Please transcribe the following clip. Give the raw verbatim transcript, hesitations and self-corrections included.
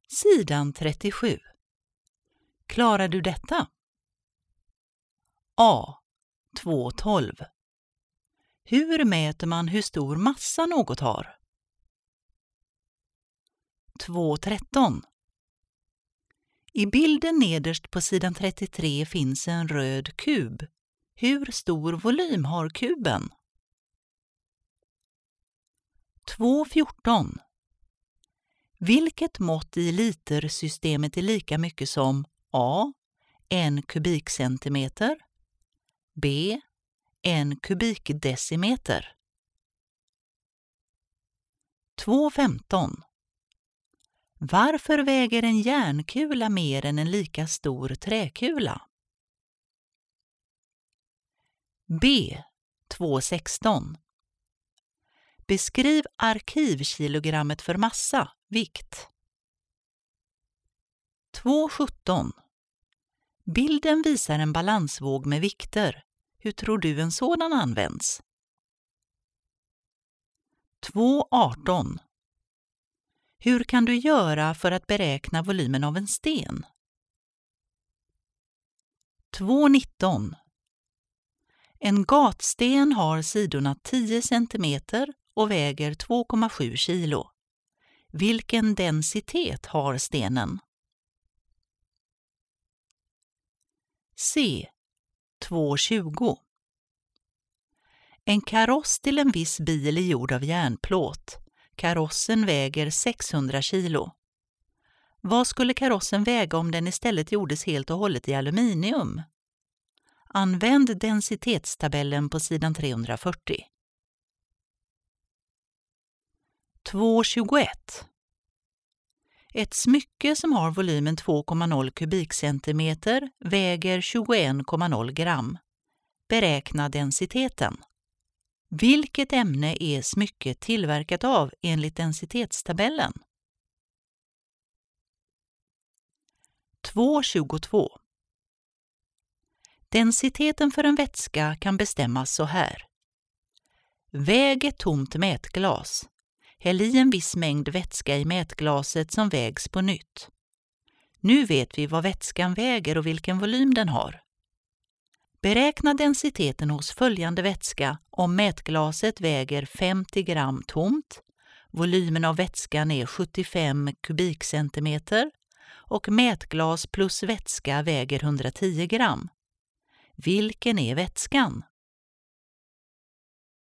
Sidan trettiosju. Klarar du detta? A. två tolv. Hur mäter man hur stor massa något har? två tretton. I bilden nederst på sidan trettiotre finns en röd kub. Hur stor volym har kuben? två fjorton. Vilket mått i litersystemet är lika mycket som A. en kubikcentimeter, B. en kubikdecimeter? två femton. Varför väger en järnkula mer än en lika stor träkula? B. två sexton. Beskriv arkivkilogrammet för massa, vikt. två sjutton. Bilden visar en balansvåg med vikter. Hur tror du en sådan används? två arton. Hur kan du göra för att beräkna volymen av en sten? två nitton. En gatsten har sidorna tio centimeter och väger två komma sju kilo. Vilken densitet har stenen? C. två tjugo. En kaross till en viss bil är gjord av järnplåt. Karossen väger sexhundra kilo. Vad skulle karossen väga om den istället gjordes helt och hållet i aluminium? Använd densitetstabellen på sidan trehundrafyrtio. två tjugoett. Ett smycke som har volymen två komma noll kubikcentimeter väger tjugoen komma noll gram. Beräkna densiteten. Vilket ämne är smycket tillverkat av enligt densitetstabellen? två tjugotvå. Densiteten för en vätska kan bestämmas så här. Väg ett tomt mätglas. Häll i en viss mängd vätska i mätglaset som vägs på nytt. Nu vet vi vad vätskan väger och vilken volym den har. Beräkna densiteten hos följande vätska om mätglaset väger femtio gram tomt, volymen av vätskan är sjuttiofem kubikcentimeter och mätglas plus vätska väger hundratio gram. Vilken är vätskan?